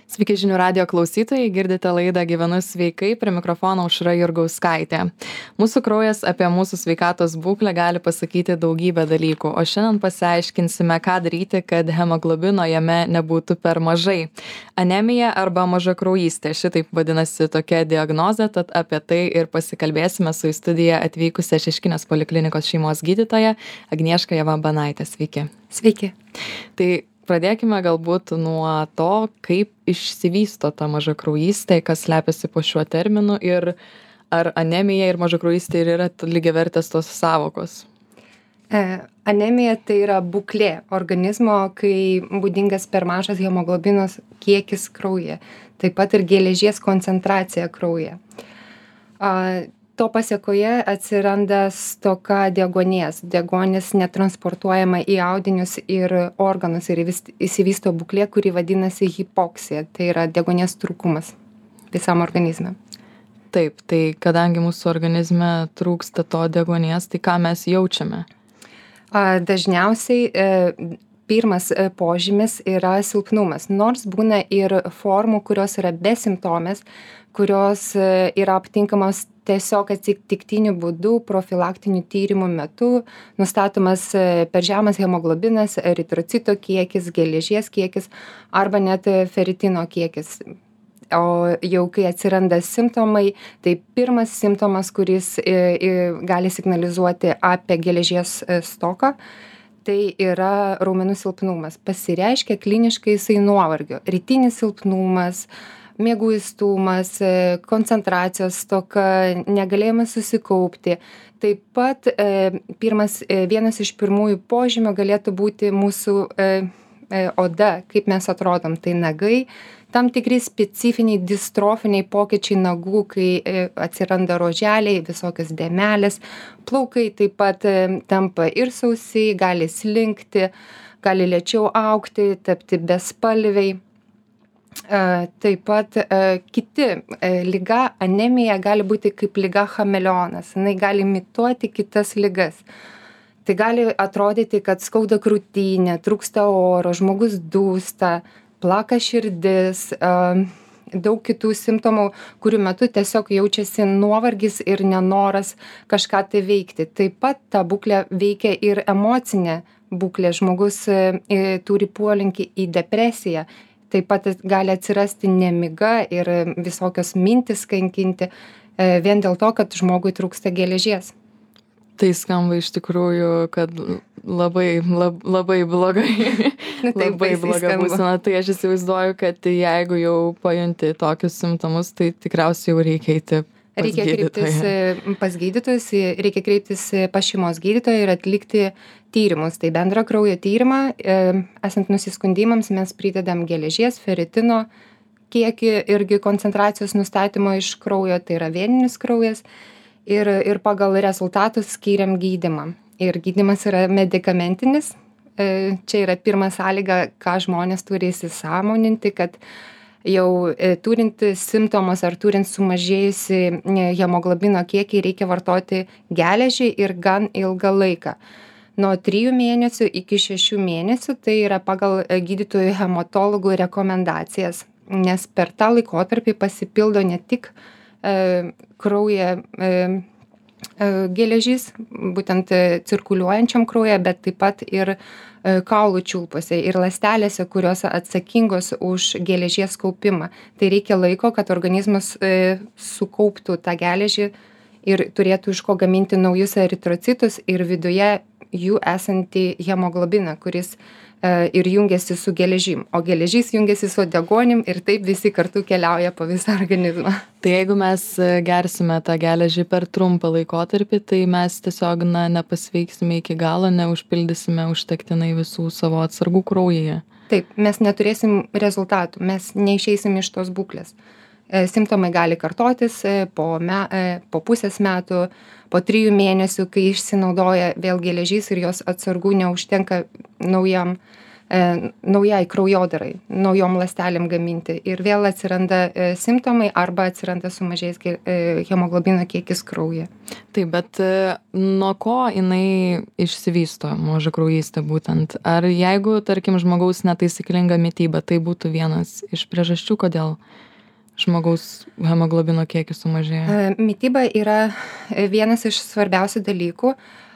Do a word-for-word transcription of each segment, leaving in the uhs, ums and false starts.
Sveiki žinių radio klausytojai, girdite laidą Gyvenu sveikai, prie mikrofono Aušra Jurgauskaitė. Mūsų kraujas apie mūsų sveikatos būklę gali pasakyti daugybę dalykų, o šiandien pasiaiškinsime, ką daryti, kad hemoglobino jame nebūtų per mažai. Anemija arba mažakraujystė, šitaip vadinasi tokia diagnozė, tad apie tai ir pasikalbėsime su į studiją atvykusia Šeškinės poliklinikos šeimos gydytoja Agnieška Banaitė. Sveiki. Sveiki. Tai pradėkime galbūt nuo to, kaip išsivysto ta mažakraujystė, kas slepiasi po šiuo terminu ir ar anemija ir mažakraujystė ir yra lygiavertės tos sąvokos. E, anemija tai yra būklė organizmo, kai būdingas per mažas hemoglobinos kiekis kraujyje, taip pat ir geležies koncentracija kraujyje. A, To pasiekoje atsiranda stoka deguonies. Deguonis netransportuojama į audinius ir organus ir įsivysto būklė, kuri vadinasi hipoksija. Tai yra deguonies trūkumas visam organizme. Taip, tai kadangi mūsų organizme trūksta to deguonies, tai ką mes jaučiame? Dažniausiai pirmas požymis yra silpnumas. Nors būna ir formų, kurios yra besimptomės, kurios yra aptinkamos tiesiog atsitiktiniu būdu profilaktinių tyrimų metu, nustatomas per žemas hemoglobinas, eritrocito kiekis, geležies kiekis arba net feritino kiekis. O jau kai atsiranda simptomai, tai pirmas simptomas, kuris gali signalizuoti apie geležies stoką, tai yra raumenų silpnumas. Pasireiškia kliniškai jisai nuovargio, rytinis silpnumas, mieguistumas, koncentracijos stoka, negalėjimas susikaupti. Taip pat e, pirmas, e, vienas iš pirmųjų požymių galėtų būti mūsų e, e, oda, kaip mes atrodom. Tai nagai, tam tikri specifiniai distrofiniai pokyčiai nagų, kai e, atsiranda roželiai, visokios dėmelės, plaukai taip pat e, tampa ir sausiai, gali slinkti, gali lėčiau augti, tapti bespalviai. Taip pat kiti liga, anemija gali būti kaip liga chameleonas, jinai gali imituoti kitas ligas. Tai gali atrodyti, kad skauda krūtinė, trūksta oro, žmogus dūsta, plaka širdis, daug kitų simptomų, kurių metu tiesiog jaučiasi nuovargis ir nenoras kažką tai veikti. Taip pat ta būklė veikia ir emocinė būklė, žmogus turi polinkį į depresiją. Taip pat gali atsirasti nemiga ir visokios mintys kankinti vien dėl to, kad žmogui trūksta geležies. Tai skamba iš tikrųjų, kad labai, lab, labai blogai. labai bloga būsena. Tai aš įsivaizduoju, kad jeigu jau pajunti tokius simptomus, tai tikriausiai jau reikia eiti pas reikia kreiptis pas gydytojus, reikia kreiptis pas šeimos gydytoją ir atlikti tyrimus. Tai bendrą kraujo tyrimą, esant nusiskundimams, mes pridedam geležies, feritino kiekį irgi koncentracijos nustatymo iš kraujo, tai yra vėninis kraujas, ir, ir pagal rezultatus skiriam gydymą. Ir gydymas yra medikamentinis. Čia yra pirma sąlyga, ką žmonės turi įsisąmoninti, kad jau turint simptomus ar turint sumažėjusi hemoglobino kiekį, reikia vartoti geležį ir gan ilgą laiką. Nuo trijų mėnesių iki šešių mėnesių, tai yra pagal gydytojų hematologų rekomendacijas, nes per tą laikotarpį pasipildo ne tik e, kraujyje e, e, geležys, būtent cirkuliuojančiam kraujyje, bet taip pat ir kaulų čiulpuose ir ląstelėse, kurios atsakingos už geležies kaupimą. Tai reikia laiko, kad organizmas e, sukauptų tą geležį ir turėtų iš ko gaminti naujus eritrocitus ir viduje jų esantį hemoglobiną, kuris e, ir jungiasi su geležim. O geležys jungiasi su deguonim ir taip visi kartu keliauja po visą organizmą. Tai jeigu mes gersime tą geležį per trumpą laikotarpį, tai mes tiesiog na, nepasveiksime iki galo, neužpildysime užtektinai visų savo atsargų kraujyje. Taip, mes neturėsim rezultatų, mes neišeisim iš tos būklės. Simptomai gali kartotis po, me, po pusės metų, po trijų mėnesių, kai išsinaudoja vėl geležys ir jos atsargų neužtenka naujam, e, naujai kraujodarai, naujom ląstelėm gaminti ir vėl atsiranda e, simptomai arba atsiranda sumažėjęs ge- e, hemoglobino kiekis kraujyje. Taip, bet e, nuo ko jinai išsivysto mažakraujystė būtent? Ar jeigu, tarkim, žmogaus netaisyklinga mityba, tai būtų vienas iš priežasčių, kodėl žmogaus hemoglobino kiekis sumažėja? E, Mityba yra e, vienas iš svarbiausių dalykų.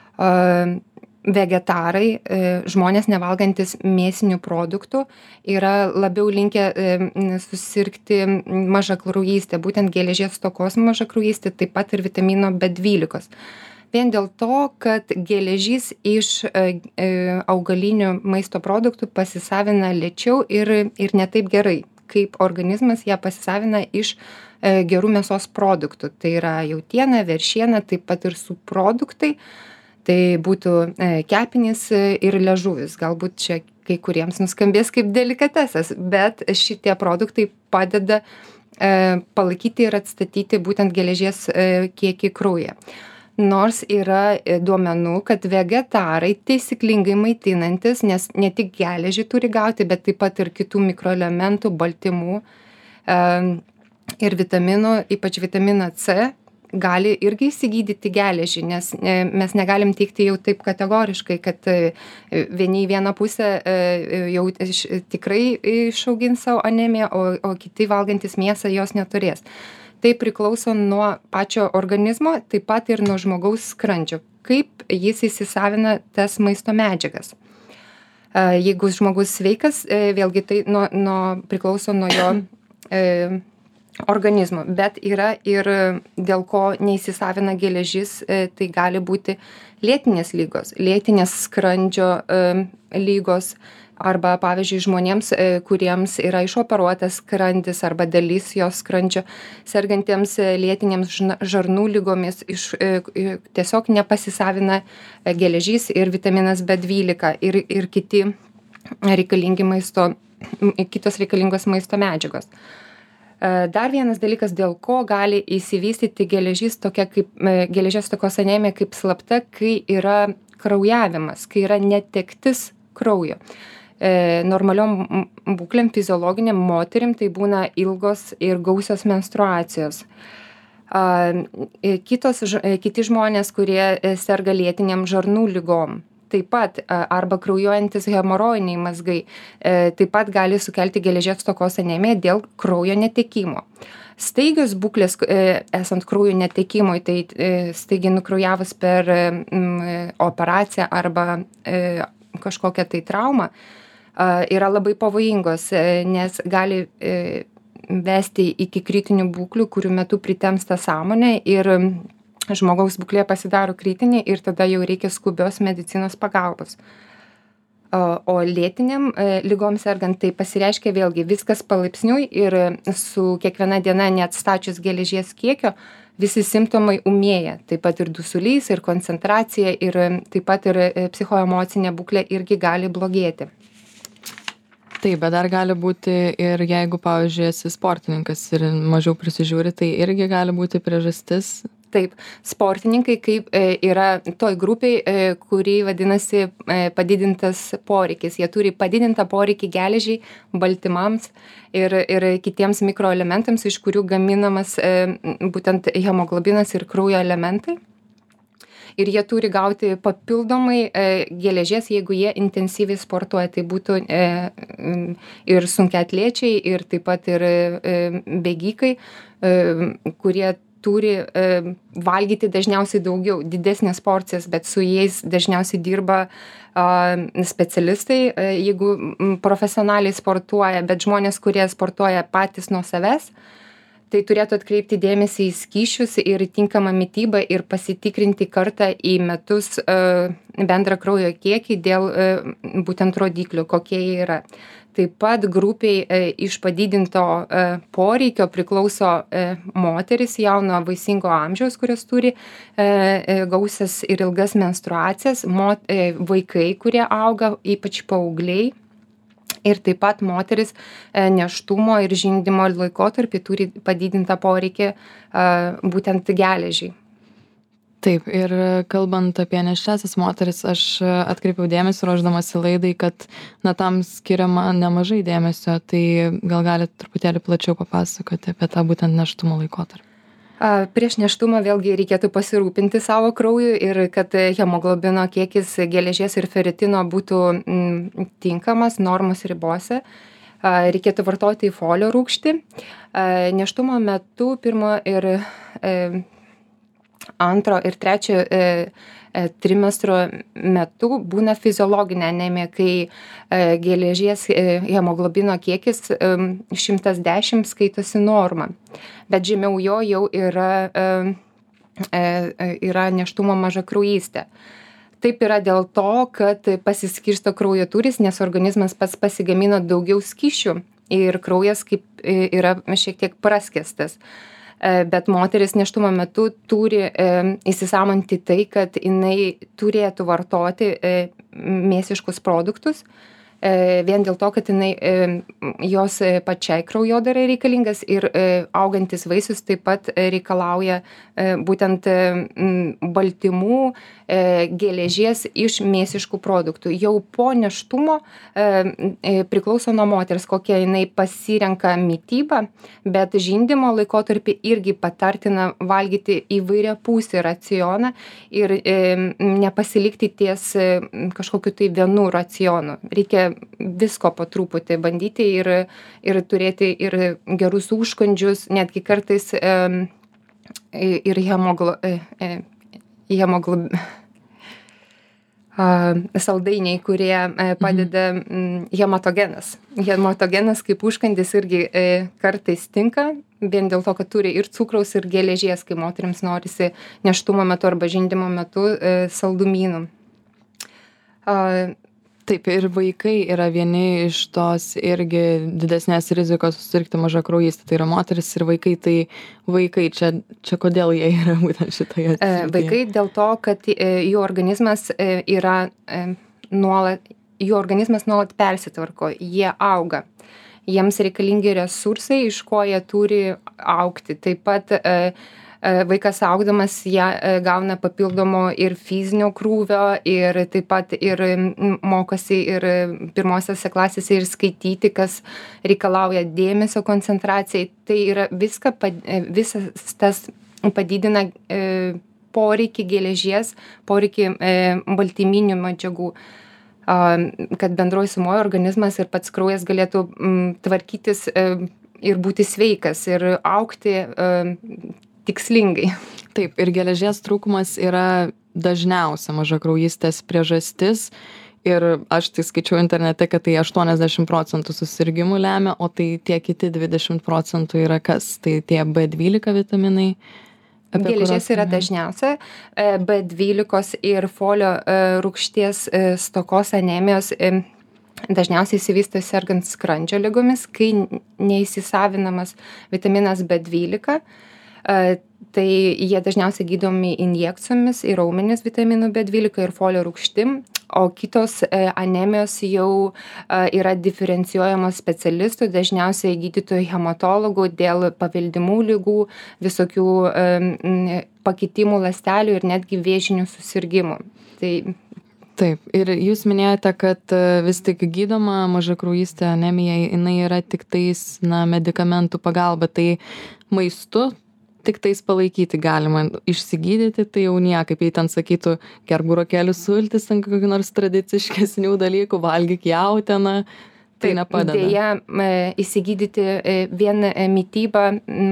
E, Vegetarai, e, žmonės nevalgantis mėsinių produktų, yra labiau linkę e, n- susirgti mažakraujystę, būtent geležies stokos mažakraujystė, taip pat ir vitamino B dvylika. Vien dėl to, kad geležis iš e, e, augalinių maisto produktų pasisavina lėčiau ir, ir ne taip gerai, kaip organizmas ją pasisavina iš e, gerų mėsos produktų. Tai yra jautiena, veršiena, taip pat ir subproduktai. Tai būtų e, kepenys e, ir liežuvis. Galbūt čia kai kuriems nuskambės kaip delikatesas, bet šitie produktai padeda e, palaikyti ir atstatyti būtent geležies e, kiekį kraujyje. Nors yra e, duomenų, kad vegetarai taisyklingai maitinantis, nes ne tik geležį turi gauti, bet taip pat ir kitų mikroelementų, baltymų e, ir vitaminų, ypač vitaminą C, gali irgi įsigydyti geležį, nes e, mes negalim teikti jau taip kategoriškai, kad e, vieni į vieną pusę e, jau iš, tikrai išaugins savo anemiją, o, o kiti valgantis mėsą jos neturės. Tai priklauso nuo pačio organizmo, taip pat ir nuo žmogaus skrandžio, kaip jis įsisavina tas maisto medžiagas. E, Jeigu žmogus sveikas, e, vėlgi tai nuo, nuo, priklauso nuo jo e, organizmo, bet yra ir dėl ko neįsisavina geležis, e, tai gali būti lėtinės lygos, lėtinės skrandžio e, lygos, arba, pavyzdžiui, žmonėms, e, kuriems yra išoperuotas skrandis arba dalis jos skrandžio, sergantiems e, lėtinėms žna- žarnų lygomis, iš, e, e, tiesiog nepasisavina e, geležys ir vitaminas B dvylika ir, ir kiti reikalingi maisto, m, kitos reikalingos maisto medžiagos. E, Dar vienas dalykas, dėl ko gali įsivystyti geležys tokia kaip e, geležies stokos anemija kaip slapta, kai yra kraujavimas, kai yra netektis kraujo. E, normaliom m- būklėm, fiziologiniam moterim tai būna ilgos ir gausios menstruacijos. A, e, kitos, ž- e, kiti žmonės, kurie e, serga lėtiniam žarnų lygom, taip pat a, arba kraujuojantis hemorojiniai mazgai, e, taip pat gali sukelti geležies stokos anemiją dėl kraujo netekimo. Staigios būklės e, esant kraujo netekimui, tai e, staigiai nukraujavus per e, m, operaciją arba e, kažkokią tai traumą, a, yra labai pavojingos, e, nes gali e, vesti iki kritinių būklių, kurių metu pritemsta sąmonė ir m, žmogaus būklė pasidaro kritinė ir tada jau reikia skubios medicinos pagalbos. O, o lėtiniam e, lygom sergant tai pasireiškia vėlgi viskas palaipsniui ir e, su kiekviena diena neatstačius geležies kiekio visi simptomai ūmėja. Taip pat ir dusulys, ir koncentracija, ir e, taip pat ir e, psichoemocinė būklė irgi gali blogėti. Taip, bet dar gali būti ir jeigu, pavyzdžiui, esi sportininkas ir mažiau prisižiūri, tai irgi gali būti priežastis. Taip, sportininkai kaip e, yra toj grupiai, e, kuri vadinasi e, padidintas poreikis. Jie turi padidintą poreikį geležiai, baltymams ir, ir kitiems mikroelementams, iš kurių gaminamas e, būtent hemoglobinas ir kraujo elementai. Ir jie turi gauti papildomai e, geležies, jeigu jie intensyviai sportuoja. Tai būtų e, m, ir sunkiaatlečiai, ir taip pat ir e, bėgikai, e, kurie turi e, valgyti dažniausiai daugiau, didesnės porcijas, bet su jais dažniausiai dirba a, specialistai, e, jeigu m, profesionaliai sportuoja, bet žmonės, kurie sportuoja patys nuo savęs, tai turėtų atkreipti dėmesį į skysčius ir tinkamą mitybą ir pasitikrinti kartą į metus e, bendrą kraujo kiekį dėl e, būtent rodiklių, kokie jie yra. Taip pat grupiai e, iš padidinto e, poreikio priklauso e, moteris jauno vaisingo amžiaus, kurios turi e, e, gausias ir ilgas menstruacijas, mo, e, vaikai, kurie auga, ypač paaugliai. Ir taip pat moteris e, nėštumo ir žindymo laikotarpį turi padidintą poreikį e, būtent geležiai. Taip, ir kalbant apie nėščiąsias moteris, aš atkreipiau dėmesį ruošdamasi laidai, kad na, tam skiriama nemažai dėmesio, tai gal galite truputėlį plačiau papasakoti apie tą būtent nėštumo laikotarpį. Prieš nėštumą vėlgi reikėtų pasirūpinti savo krauju ir kad hemoglobino kiekis geležies ir feritino būtų mm, tinkamas normos ribose. Reikėtų vartoti folio rūgštį. Nėštumo metu pirmo ir e, antro ir trečio e, e, trimestro metu būna fiziologinė anemija, kai e, geležies e, hemoglobino kiekis e, šimtas dešimt skaitosi norma, bet žemiau jo jau yra, e, e, yra nėštumo mažakraujystė. Taip yra dėl to, kad pasiskirsto kraujo tūris, nes organizmas pats pasigamina daugiau skysčių ir kraujas kaip e, yra šiek tiek praskestas. Bet moteris nėštumo metu turi e, įsisamonti tai, kad jinai turėtų vartoti e, mėsiškus produktus, e, vien dėl to, kad jinai, e, jos pačiai kraujodarai reikalingas ir e, augantis vaisius taip pat reikalauja e, būtent e, baltymų, e, geležies iš mėsiškų produktų. Jau po nėštumo e, e, priklauso nuo moters, kokią jinai pasirenka mitybą, bet žindymo laikotarpį irgi patartina valgyti įvairiapusį racioną ir e, nepasilikti ties e, kažkokiu tai vienu racionu. Reikia visko po truputį bandyti ir, ir turėti ir gerus užkandžius, netgi kartais e, ir hemoglo, e, e, hemoglob... saldainiai, kurie padeda mhm. hematogenas. Hematogenas kaip užkandis irgi kartais tinka, vien dėl to, kad turi ir cukraus, ir geležies, kai moterims norisi nėštumo metu arba žindymo metu saldumynų. Taip, ir vaikai yra vieni iš tos irgi didesnės rizikos susirgti mažakraujystę. Tai yra moteris ir vaikai, tai vaikai čia, čia kodėl jie yra būtent šitoje srityje? Vaikai dėl to, kad jų organizmas yra nuolat, jų organizmas nuolat persitvarko, jie auga. Jiems reikalingi resursai, iš ko jie turi augti. Taip pat vaikas augdamas ją gauna papildomo ir fizinio krūvio ir taip pat ir mokosi ir pirmosiose klasėse ir skaityti, kas reikalauja dėmesio koncentracijai. Tai yra viską, visas tas padidina poreikį geležies, poreikį baltyminių medžiagų, kad bendroji sumoje organizmas ir pats kraujas galėtų tvarkytis ir būti sveikas ir augti tikslingai. Taip, ir geležies trūkumas yra dažniausia mažakraujystės priežastis. Ir aš tai skaičiau internete, kad tai aštuoniasdešimt procentų susirgimų lemia, o tai tie kiti dvidešimt procentų yra kas? Tai tie B dvylika vitaminai. Geležies yra dažniausia. B dvylika ir folio rūgšties stokos anemijos dažniausiai įsivysto sergant skrandžio ligomis, kai neįsisavinamas vitaminas B dvylika. Tai jie dažniausiai gydomi injekcijomis į raumenis vitaminų B dvylika ir folio rūgštim, o kitos anemijos jau yra diferencijuojamos specialistų, dažniausiai gydytojų hematologų dėl paveldimų ligų, visokių pakitimų ląstelių ir netgi vėžinių susirgymų. Tai Taip, ir jūs minėjote, kad vis tik gydoma mažakraujystė anemija, jinai yra tik tais, na, medikamentų pagalba, tai maistu tik tais palaikyti galima, išsigydyti, tai jau niekaip, jei ten sakytų, gerk burokėlių sultis, ant kokių nors tradiciškesnių dalykų, valgyk jautieną, tai nepadeda. Deja, įsigydyti vien mitybą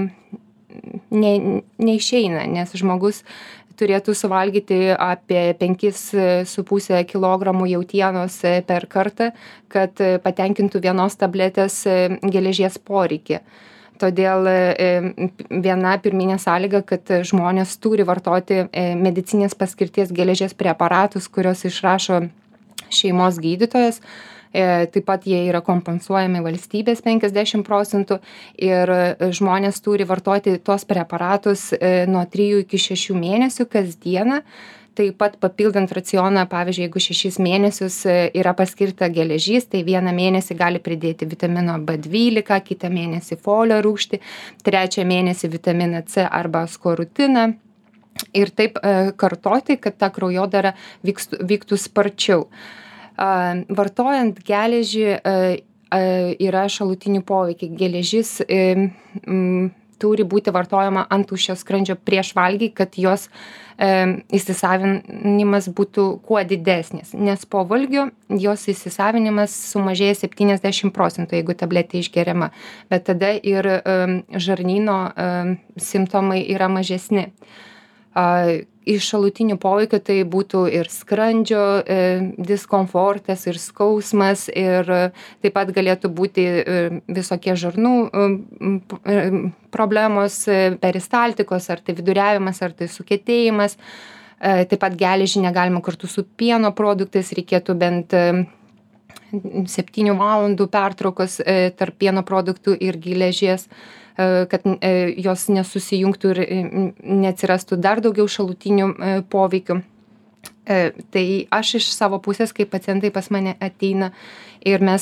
ne, neišeina, nes žmogus turėtų suvalgyti apie penkis su puse kilogramų jautienos per kartą, kad patenkintų vienos tabletės geležies poreikį. Todėl viena pirminė sąlyga, kad žmonės turi vartoti medicinės paskirties geležies preparatus, kurios išrašo šeimos gydytojas. Taip pat jie yra kompensuojami valstybės penkiasdešimt procentų ir žmonės turi vartoti tuos preparatus nuo trijų iki šešių mėnesių kasdieną. Taip pat papildant racioną, pavyzdžiui, jeigu šešis mėnesius yra paskirta geležys, tai vieną mėnesį gali pridėti vitamino B dvylika, kitą mėnesį folio rūgštį, trečią mėnesį vitaminą C arba askorutiną, ir taip kartoti, kad ta kraujodara vyktų, vyktų sparčiau. Vartojant geležį yra šalutinių poveikiai. Geležis turi būti vartojama ant tuščio skrandžio prieš valgį, kad jos e, įsisavinimas būtų kuo didesnis. Nes po valgio jos įsisavinimas sumažėja septyniasdešimt procentų, jeigu tabletė išgeriama. Bet tada ir e, žarnyno e, simptomai yra mažesni. E, iš šalutinių poveikio tai būtų ir skrandžio e, diskomfortas, ir skausmas, ir e, taip pat galėtų būti e, visokie žarnų e, problemos, e, peristaltikos, ar tai viduriavimas, ar tai sukietėjimas. E, taip pat geležį negalima kartu su pieno produktais, reikėtų bent e, septynių valandų pertraukos e, tarp pieno produktų ir geležies, kad jos nesusijungtų ir neatsirastų dar daugiau šalutinių poveikių. Tai aš iš savo pusės, kai pacientai pas mane ateina ir mes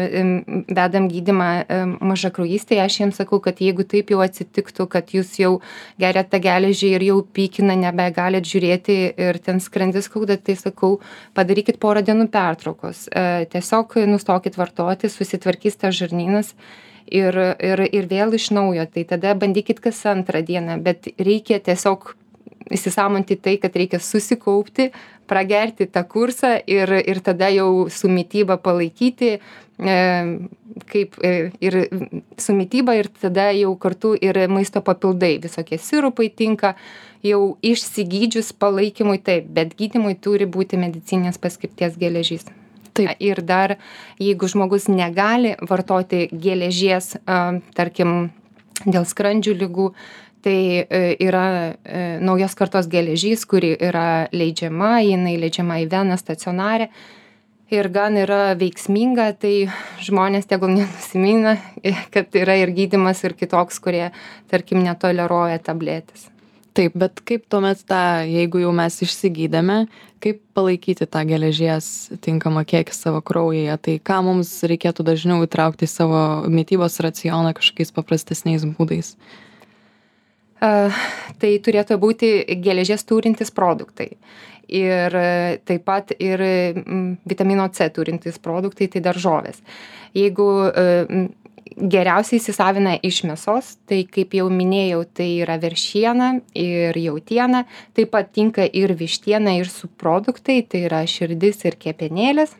vedam gydymą mažakraujystėje, aš jiems sakau, kad jeigu taip jau atsitiktų, kad jūs jau geriat tą geležį ir jau pykina, nebegalit žiūrėti ir ten skrandis skauda, tai sakau, padarykit porą dienų pertraukos. Tiesiog nustokit vartoti, susitvarkys tas žarnynas. Ir, ir, ir vėl iš naujo, tai tada bandykit kas antrą dieną, bet reikia tiesiog įsisąmonti tai, kad reikia susikaupti, pragerti tą kursą ir, ir tada jau su mityba palaikyti, e, kaip e, ir su mityba ir tada jau kartu ir maisto papildai, visokie sirupai tinka, jau išsigydžius palaikymui taip, bet gydymui turi būti medicininės paskirties geležys. Taip. Ir dar, jeigu žmogus negali vartoti geležies, tarkim, dėl skrandžių ligų, tai yra naujos kartos geležys, kuri yra leidžiama, jinai leidžiama į veną stacionarę ir gan yra veiksminga, tai žmonės tegul nenusimina, kad yra ir gydymas ir kitoks, kurie, tarkim, netoleruoja tabletės. Taip, bet kaip tuomet tą, jeigu jau mes išsigydėme, kaip palaikyti tą geležies tinkamą kiekį savo kraujyje, tai ką mums reikėtų dažniau įtraukti į savo mitybos racioną kažkokiais paprastesniais būdais? Uh, tai turėtų būti geležies turintys produktai. Ir taip pat ir vitamino C turintys produktai, tai daržovės. Jeigu uh, geriausiai įsisavina iš mėsos, tai kaip jau minėjau, tai yra veršiena ir jautiena, taip pat tinka ir vištiena ir subproduktai, tai yra širdis ir kepenėlės.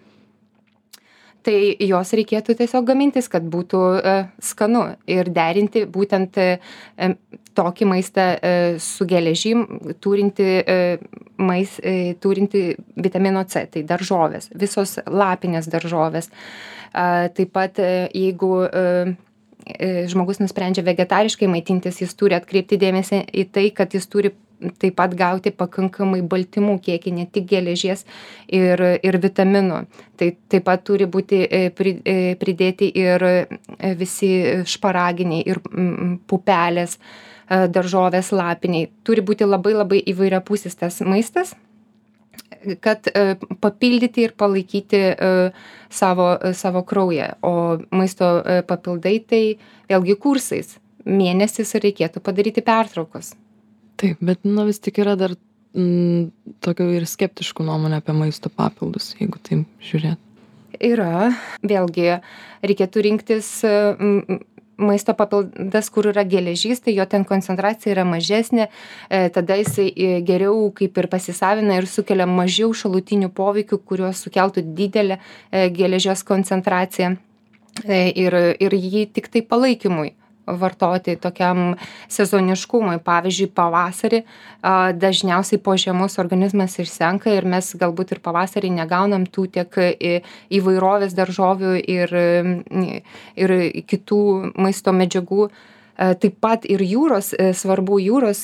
Tai jos reikėtų tiesiog gamintis, kad būtų e, skanu ir derinti būtent e, tokį maistą e, su geležim, turinti, e, mais, e, turinti vitamino C, tai daržovės, visos lapinės daržovės. E, taip pat, e, jeigu e, žmogus nusprendžia vegetariškai maitintis, jis turi atkreipti dėmesį į tai, kad jis turi taip pat gauti pakankamai baltymų kiekį, ne tik geležies ir, ir vitaminų. Tai taip pat turi būti pridėti ir visi šparaginiai ir pupelės, daržovės, lapiniai. Turi būti labai labai įvairiapusis tas maistas, kad papildyti ir palaikyti savo, savo kraują. O maisto papildai tai vėlgi kursais. Mėnesis reikėtų padaryti pertraukos. Taip, bet nu, vis tik yra dar mm, tokių ir skeptiškų nuomonę apie maisto papildus, jeigu taip žiūrėt. Yra. Vėlgi, reikėtų rinktis mm, maisto papildas, kur yra geležys, tai jo ten koncentracija yra mažesnė, e, tada jisai geriau kaip ir pasisavina ir sukelia mažiau šalutinių poveikių, kuriuos sukeltų didelę e, geležios koncentraciją e, ir, ir jį tik tai palaikymui vartoti tokiam sezoniškumui. Pavyzdžiui, pavasarį dažniausiai po žiemos organizmas išsenka ir mes galbūt ir pavasarį negaunam tų tiek įvairovės daržovių ir, ir kitų maisto medžiagų. Taip pat ir jūros, svarbu jūros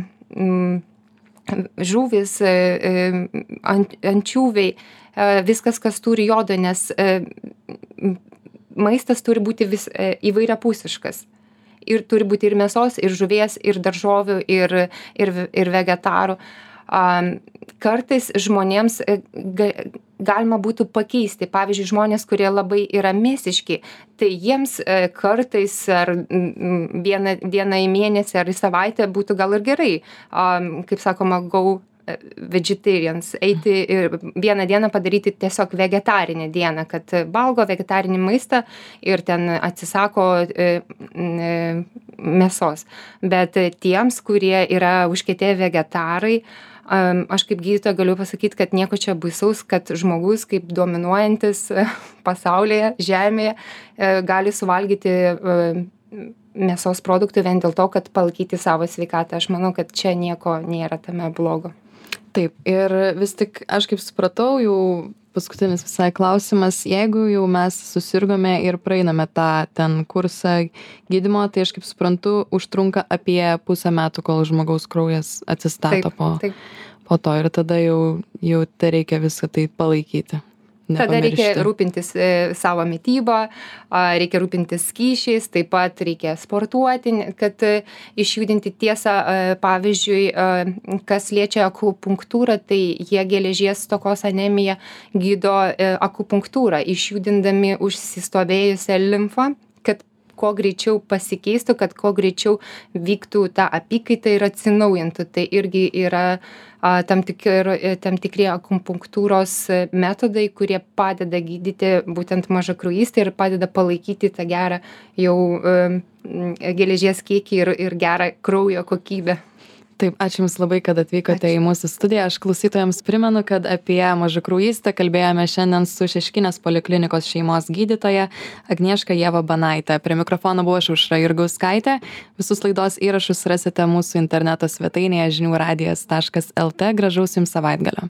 žuvis, ančiuviai, viskas, kas turi jodo, nes maistas turi būti vis įvairiapusiškas. Ir turi būti ir mėsos, ir žuvies, ir daržovių, ir, ir, ir vegetarų. Kartais žmonėms galima būtų pakeisti. Pavyzdžiui, žmonės, kurie labai yra mėsiški, tai jiems kartais ar vieną, vieną į mėnesį ar į savaitę būtų gal ir gerai, kaip sakoma, go vegetarians, eiti ir vieną dieną padaryti tiesiog vegetarinę dieną, kad valgo vegetarinį maistą ir ten atsisako mėsos. Bet tiems, kurie yra užkietėję vegetarai, aš kaip gydytoja galiu pasakyti, kad nieko čia baisaus, kad žmogus kaip dominuojantis pasaulyje, žemėje, gali suvalgyti mėsos produktų vien dėl to, kad palaikyti savo sveikatą. Aš manau, kad čia nieko nėra tame blogo. Taip, ir vis tik aš kaip supratau, jau paskutinis visai klausimas, jeigu jau mes susirgome ir praeiname tą ten kursą gydymo, tai aš kaip suprantu, užtrunka apie pusę metų, kol žmogaus kraujas atsistato Taip, po, taip. po to ir tada jau, jau tai reikia viską tai palaikyti. Tada reikia Nepamiršti. rūpintis e, savo mitybą, a, reikia rūpintis skyšiais, taip pat reikia sportuoti, kad e, išjudinti tiesą, e, pavyzdžiui, e, kas liečia akupunktūrą, tai jie geležies stokos anemiją gydo e, akupunktūrą, išjudindami užsistovėjusią limfą, kad kuo greičiau pasikeistų, kad kuo greičiau vyktų ta apykaita ir atsinaujintų. Tai irgi yra a, tam, tikr, tam tikri akupunktūros metodai, kurie padeda gydyti būtent mažakraujystę ir padeda palaikyti tą gerą jau e, geležies kiekį ir, ir gerą kraujo kokybę. Taip, ačiū Jums labai, kad atvykote Ačiū. į mūsų studiją. Aš klausytojams primenu, kad apie mažakraujystę kalbėjome šiandien su Šeškinės poliklinikos šeimos gydytoja Agnieška Ieva Banaitė. Prie mikrofono buvo aš Aušra Jurgauskaitė. Visus laidos įrašus rasite mūsų interneto svetainėje žinių radijas taškas lt. Gražaus Jums savaitgalio.